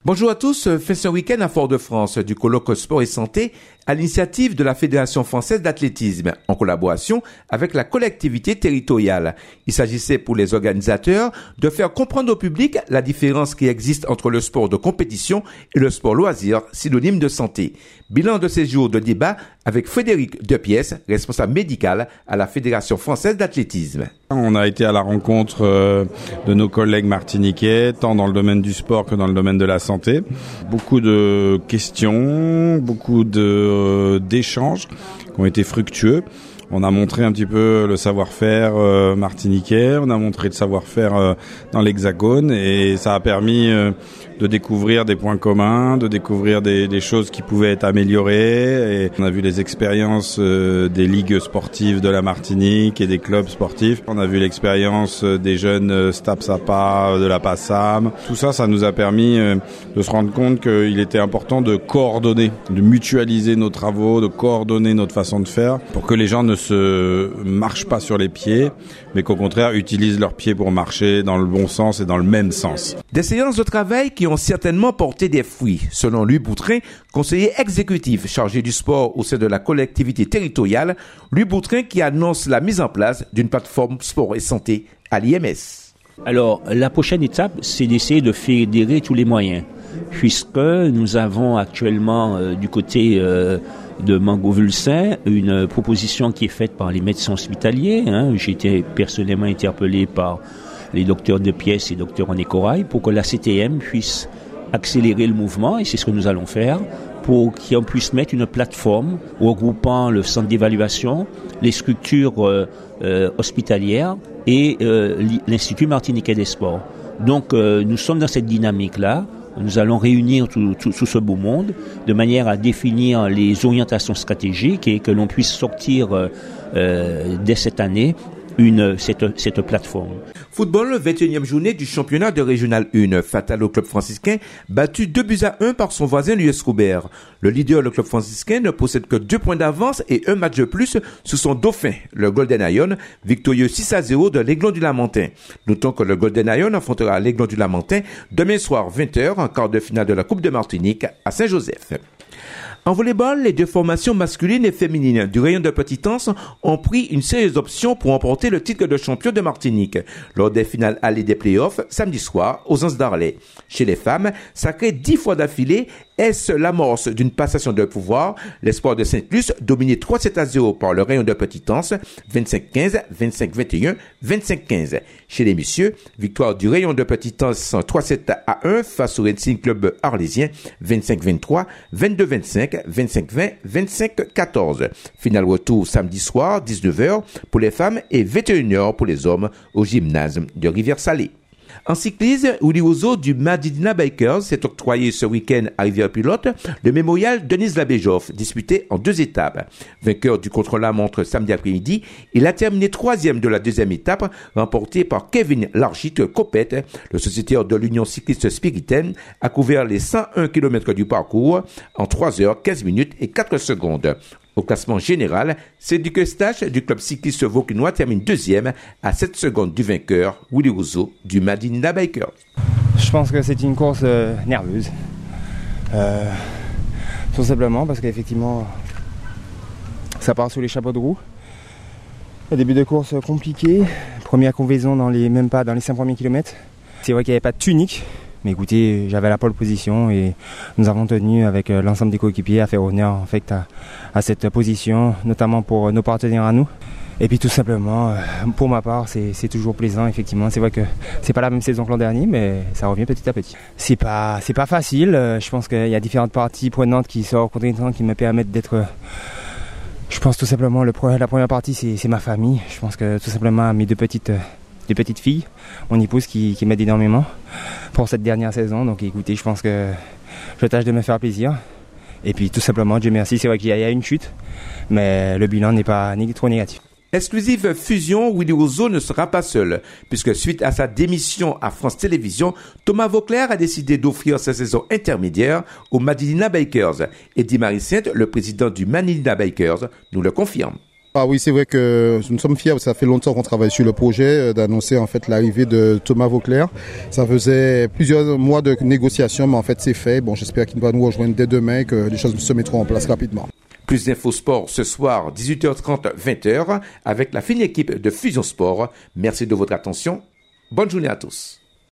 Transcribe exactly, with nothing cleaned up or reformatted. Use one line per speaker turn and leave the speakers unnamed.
Bonjour à tous, fait ce week-end à Fort-de-France du colloque Sport et Santé à l'initiative de la Fédération française d'athlétisme en collaboration avec la collectivité territoriale. Il s'agissait pour les organisateurs de faire comprendre au public la différence qui existe entre le sport de compétition et le sport loisir, synonyme de santé. Bilan de ces jours de débat avec Frédéric Depièce, responsable médical à la Fédération française d'athlétisme.
On a été à la rencontre euh, de nos collègues martiniquais, tant dans le domaine du sport que dans le domaine de la santé. Beaucoup de questions, beaucoup de, euh, d'échanges qui ont été fructueux. On a montré un petit peu le savoir-faire euh, martiniquais, on a montré le savoir-faire euh, dans l'Hexagone et ça a permis euh, de découvrir des points communs, de découvrir des, des choses qui pouvaient être améliorées. Et on a vu les expériences euh, des ligues sportives de la Martinique et des clubs sportifs. On a vu l'expérience des jeunes euh, Stapsapa, de la PASSAM. Tout ça, ça nous a permis euh, de se rendre compte qu'il était important de coordonner, de mutualiser nos travaux, de coordonner notre façon de faire pour que les gens ne se marchent pas sur les pieds, mais qu'au contraire utilisent leurs pieds pour marcher dans le bon sens et dans le même sens.
Des séances de travail qui ont certainement porté des fruits, selon Louis Boutrin, conseiller exécutif chargé du sport au sein de la collectivité territoriale, Louis Boutrin qui annonce la mise en place d'une plateforme sport et santé à l'I M S.
Alors, la prochaine étape, c'est d'essayer de fédérer tous les moyens, puisque nous avons actuellement euh, du côté euh, de Mangovulsin une proposition qui est faite par les médecins hospitaliers. Hein. J'ai été personnellement interpellé par les docteurs Depièce et docteur René Corail pour que la C T M puisse accélérer le mouvement, et c'est ce que nous allons faire, pour qu'on puisse mettre une plateforme regroupant le centre d'évaluation, les structures euh, euh, hospitalières et euh, l'Institut martiniquais des sports. Donc euh, nous sommes dans cette dynamique-là. Nous allons réunir tout, tout, tout ce beau monde de manière à définir les orientations stratégiques et que l'on puisse sortir euh, euh, dès cette année une, cette, cette plateforme.
Football, vingt et unième journée du championnat de Régional un. Fatal au club franciscain, battu deux buts à un par son voisin l'U S Robert. Le leader, le club franciscain, ne possède que deux points d'avance et un match de plus sous son dauphin, le Golden Iron, victorieux six à zéro de l'Aiglon du Lamentin. Notons que le Golden Iron affrontera l'Aiglon du Lamentin demain soir vingt heures en quart de finale de la Coupe de Martinique à Saint-Joseph. En volleyball, les deux formations masculines et féminines du rayon de Petitance ont pris une sérieuse option pour remporter le titre de champion de Martinique lors des finales allées des playoffs samedi soir aux Anses d'Arlay. Chez les femmes, sacrées dix fois d'affilée, est-ce l'amorce d'une passation de pouvoir? L'espoir de Sainte-Luce dominé trois sept à zéro par le rayon de Petitance, vingt-cinq quinze, vingt-cinq vingt et un, vingt-cinq quinze. Chez les messieurs, victoire du rayon de Petitance trois sept à un face au Racing Club arlésien, vingt-cinq vingt-trois, vingt-deux vingt-cinq, vingt-cinq vingt, vingt-cinq quatorze. Final retour samedi soir, dix-neuf heures pour les femmes et vingt et une heures pour les hommes au gymnase de Rivière-Salée. En cyclisme, Willy Ozo du Madidina Bikers s'est octroyé ce week-end à Rivière-Pilote le mémorial Denise Labéjoff, disputé en deux étapes. Vainqueur du contre-la-montre samedi après-midi, il a terminé troisième de la deuxième étape, remportée par Kevin Larchit Copette. Le sociétaire de l'Union cycliste spiritaine a couvert les cent un kilomètres du parcours en trois heures, quinze minutes et quatre secondes. Au classement général, c'est du Eustache du club cycliste vauquinois termine deuxième à sept secondes du vainqueur, Willy Ozo du Madinina Bikers.
Je pense que c'est une course euh, nerveuse. Euh, tout simplement parce qu'effectivement, ça part sous les chapeaux de roue. Un début de course compliqué. Première convaison dans les, même pas dans les cinq premiers kilomètres. C'est vrai qu'il n'y avait pas de tunique. Mais écoutez, j'avais la pole position et nous avons tenu avec l'ensemble des coéquipiers à faire honneur en fait à, à cette position, notamment pour nos partenaires à nous. Et puis tout simplement, pour ma part, c'est, c'est toujours plaisant effectivement. C'est vrai que c'est pas la même saison que l'an dernier, mais ça revient petit à petit. C'est pas, c'est pas facile. Je pense qu'il y a différentes parties prenantes qui sont contingentes qui me permettent d'être. Je pense tout simplement le la première partie, c'est, c'est ma famille. Je pense que tout simplement mes deux petites. des petites filles, mon épouse qui, qui m'aide énormément pour cette dernière saison. Donc écoutez, je pense que je tâche de me faire plaisir. Et puis tout simplement, Dieu merci, c'est vrai qu'il y a une chute, mais le bilan n'est pas ni trop négatif.
Exclusive fusion, Willy Ozo ne sera pas seul, puisque suite à sa démission à France Télévisions, Thomas Vauclair a décidé d'offrir sa saison intermédiaire aux Madinina Bikers. Eddie Marie-Sainte, le président du Madinina Bikers, nous le confirme.
Ah oui, c'est vrai que nous sommes fiers, ça fait longtemps qu'on travaille sur le projet, d'annoncer en fait l'arrivée de Thomas Vauclair. Ça faisait plusieurs mois de négociations, mais en fait c'est fait. Bon, j'espère qu'il va nous rejoindre dès demain, que les choses se mettront en place rapidement.
Plus d'infos sport ce soir, dix-huit heures trente, vingt heures, avec la fine équipe de Fusion Sport. Merci de votre attention. Bonne journée à tous.